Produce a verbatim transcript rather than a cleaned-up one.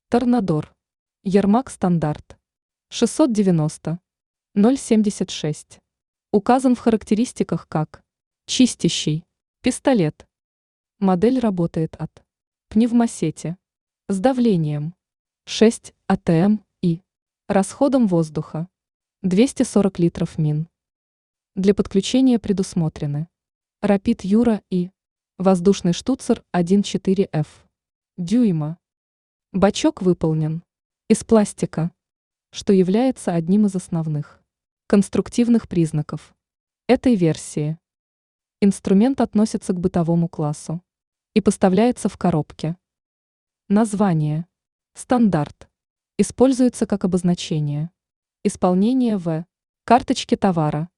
Торнадор. Ермак стандарт. шестьсот девяносто ноль семьдесят шесть. Указан в характеристиках как чистящий пистолет. Модель работает от пневмосети с давлением шесть а тэ эм и расходом воздуха двести сорок литров мин. Для подключения предусмотрены Rapid Юра и воздушный штуцер один целых четыре десятых эф дюйма. Бачок выполнен из пластика, что является одним из основных конструктивных признаков этой версии. Инструмент относится к бытовому классу и поставляется в коробке. Название «Стандарт» используется как обозначение. Исполнение в карточке товара.